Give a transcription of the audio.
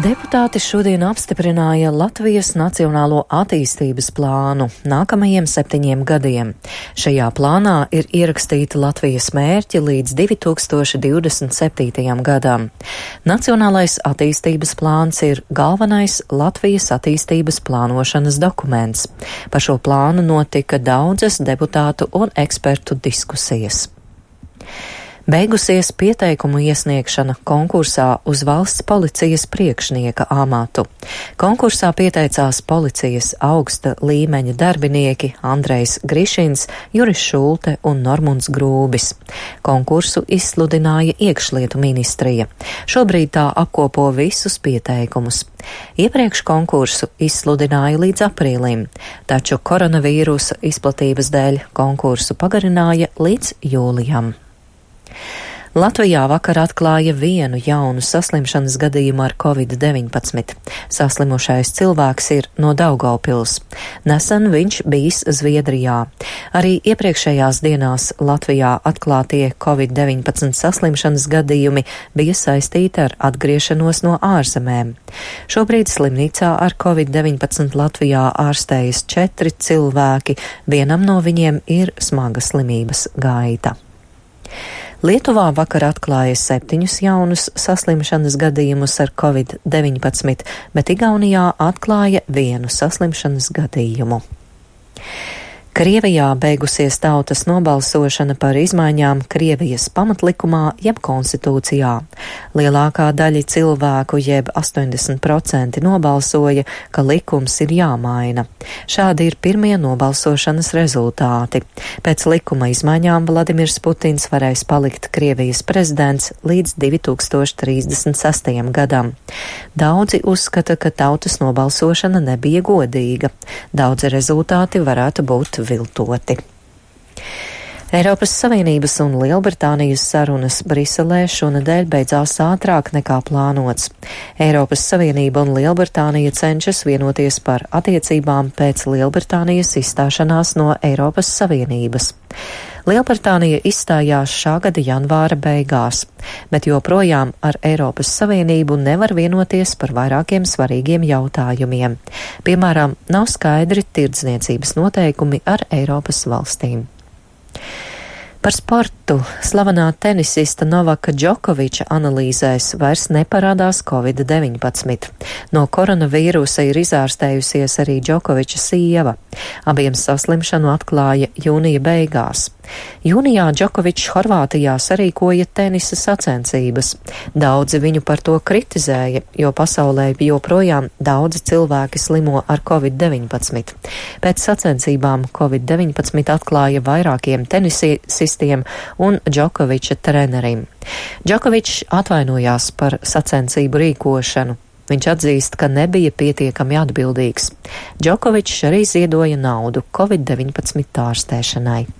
Deputāti šodien apstiprināja Latvijas Nacionālo attīstības plānu nākamajiem 7 gadiem. Šajā plānā ir ierakstīti Latvijas mērķi līdz 2027. gadam. Nacionālais attīstības plāns ir galvenais Latvijas attīstības plānošanas dokuments. Par šo plānu notika daudzas deputātu un ekspertu diskusijas. Beigusies pieteikumu iesniegšana konkursā uz valsts policijas priekšnieka amatu. Konkursā pieteicās policijas augsta līmeņa darbinieki Andrejs Grišins, Juris Šulte un Normunds Grūbis. Konkursu izsludināja iekšlietu ministrija. Šobrīd tā apkopo visus pieteikumus. Iepriekš konkursu izsludināja līdz aprīlim, taču koronavīrusa izplatības dēļ konkursu pagarināja līdz jūlijam. Latvijā vakar atklāja vienu jaunu saslimšanas gadījumu ar Covid-19. Saslimušais cilvēks ir no Daugavpils. Nesen viņš bijis Zviedrijā. Arī iepriekšējās dienās Latvijā atklātie Covid-19 saslimšanas gadījumi bija saistīti ar atgriešanos no ārzemēm. Šobrīd slimnīcā ar Covid-19 Latvijā ārstējas 4 cilvēki, vienam no viņiem ir smaga slimības gaita. Lietuvā vakar atklāja 7 jaunus saslimšanas gadījumus ar Covid-19, bet Igaunijā atklāja 1 saslimšanas gadījumu. Krievijā beigusies tautas nobalsošana par izmaiņām Krievijas pamatlikumā jeb konstitūcijā. Lielākā daļa cilvēku jeb 80% nobalsoja, ka likums ir jāmaina. Šādi ir pirmie nobalsošanas rezultāti. Pēc likuma izmaiņām Vladimirs Putins varēs palikt Krievijas prezidents līdz 2036. gadam. Daudzi uzskata, ka tautas nobalsošana nebija godīga. Daudzi rezultāti varētu būt viltoti. Eiropas Savienības un Lielbritānijas sarunas Briselē šonedēļ beidzās ātrāk nekā plānots. Eiropas Savienība un Lielbritānija cenšas vienoties par attiecībām pēc Lielbritānijas izstāšanās no Eiropas Savienības. Lielbritānija izstājās šā gada janvāra beigās, bet joprojām ar Eiropas Savienību nevar vienoties par vairākiem svarīgiem jautājumiem. Piemēram, nav skaidri tirdzniecības noteikumi ar Eiropas valstīm. Par sportu slavenā tenisista Novaka Džokoviča analīzēs vairs neparādās Covid-19. No koronavīrusa ir izārstējusies arī Džokoviča sieva. Abiem saslimšanu atklāja jūnija beigās. Jūnijā Džokovičs Horvātijā sarīkoja tenisa sacensības. Daudzi viņu par to kritizēja, jo pasaulē joprojām daudzi cilvēki slimo ar Covid-19. Pēc sacensībām Covid-19 atklāja vairākiem tenisistiem un Džokoviča trenerim. Džokovičs atvainojās par sacensību rīkošanu. Viņš atzīst, ka nebija pietiekami atbildīgs. Džokovičs arī ziedoja naudu Covid-19 ārstēšanai.